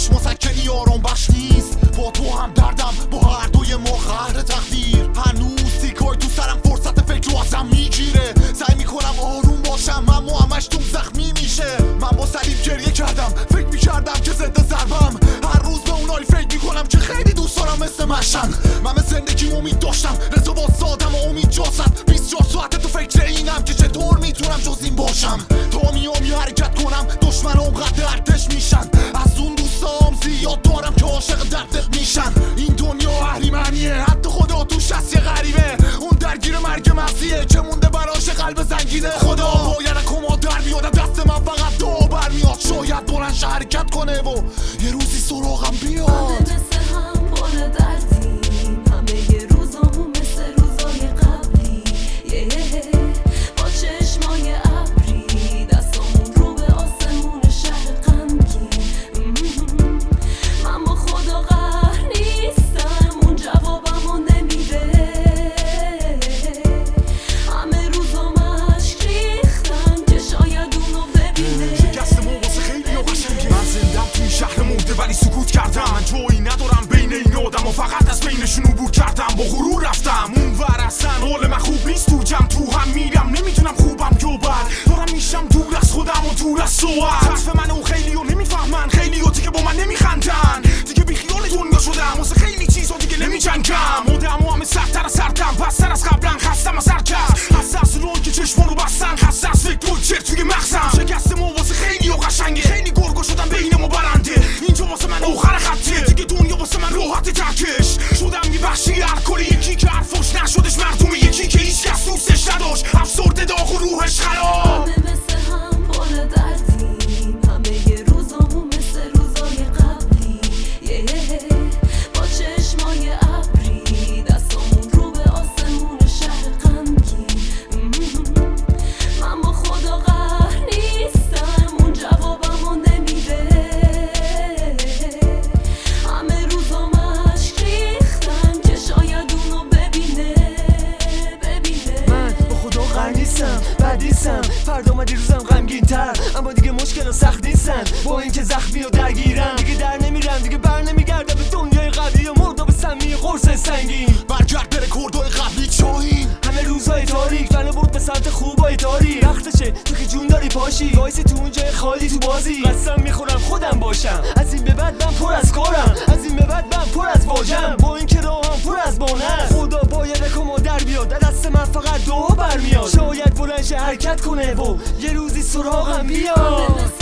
هیچ مسکنی آرام بخش نیست. با تو هم دردم، با هر دوی ما قهر تقدیر. هنوز تیکای تو سرم فرصت فکر رو ازم میگیره. سعی میکنم آروم باشم اما همش توم زخمی میشه. من با صلیب گریه کردم، فکر میکردم که ضد ضربم. هر روز به اونایی فکر میکنم که خیلی دوست دارم مثل مشن. من به زندگی امید داشتم، رضا واسادم و امید جاست. 24 ساعته تو فکر اینم که چطور میتونم جز این باشم. تا میام حرکت کنم دشمنام قد ارتش میشن. از اون دوستام زیاد دارم که عاشق دردت میشن. این دنیا اهریمنیه، حتی خدا توش هست یه غریبه. اون درگیر مرگ مغزیه که مونده براش قلب زنگینه. خدا باید کما در بیاد، دست من فقط دعا برمیاد. شاید بلنش حرکت کنه و یه روزی سراغم بیاد. ولی سکوت کردم، من جایی ندارم بین این آدم و فقط از بینشون عبور کردم. با غرور رفتم اون ور اصلا حال من خوب نیست. تو جمع تو هم میرم، نمیتونم خوبم جوبر. دارم میشم دور از خودم و دور از صحبت. طرف من و خیلی ها نمیفهمن، خیلی ها دیگه با من نمیخندن. دیگه بی خیال دنیا شدم، واسه خیلی چیزا دیگه نمیجنگم. آدم و همه سرتر از سرتم، پستر از قبلا خستم از هر کس. خسته از اونایی که چشما رو بستن، خسته از فکر و چرت توی مغزم. شکست ما واسه خیلی ها قشنگه، خیلی گرگا شدن بین ما برنده. اینجا واسه من آخر خطه، دیگه دنیا واسه من راحت ترکش. شدم یه بخشی الکلی، یکی که حرفاش نشدش مردم، یکی که هیچ کس دوستش نداشت. افسرده داغ و روحش خراب. همه مثل هم پر دردیم، همه یه روزامون مثل روزای قبلی. با چشمای ابری، دستامون رو به آسمون شهر غمگین. من با خدا قهر نیستم، اون جوابمو نمیده. همه روزام اشک ریختم که شاید اونو ببینه. من با خدا قهر نیستم، بد نیستم. فردا اومد روزم غمگین تر، اما دیگه مشکل سخت نیستن. با اینکه زخمی و درگیرم، دیگه در نمیرم، دیگه بر نمیگردم به دنیای قبلی و مرداب سمی قرص سنگین. برگرد بره کردای قبلی چاهین. همه روزهای تاریک منو برد به سمت خوبای تاریک. وقتشه تو که جون داری پاشی، وایسی تو اون جای خالی تو بازی. قسم میخورم خودم باشم، از این به بعد من پر از کارم. از این به بعد من پر از واجم، با اینکه راهم پر از بانه است. خدا باید کما در بیاد، دست من فقط دعا برمیاد. شاید بلنش حرکت کنه و یه روزی سراغم بیاد.